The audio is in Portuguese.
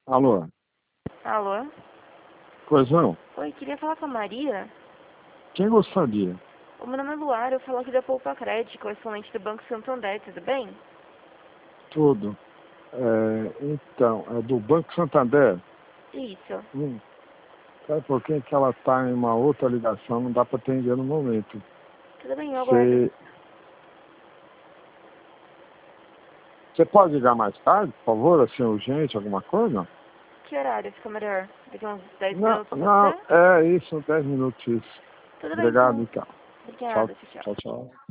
Alô? Alô? Pois não? Oi, queria falar com a Maria. Quem gostaria? O meu nome é Luara, eu falo aqui da Poupa Crédito, correspondente do Banco Santander, tudo bem? Tudo. Então, é do Banco Santander? Isso. Espera um pouquinho que ela está em uma outra ligação, não dá para atender no momento. Tudo bem, eu aguardo. Você pode ligar mais tarde, por favor, assim, urgente, alguma coisa? Que horário fica melhor? Daqui uns 10 Não, minutos, pode não, ser? é isso, 10 minutos isso. Tudo bem, Obrigado, então. então. Tchau, Obrigada, tchau, tchau. tchau, tchau.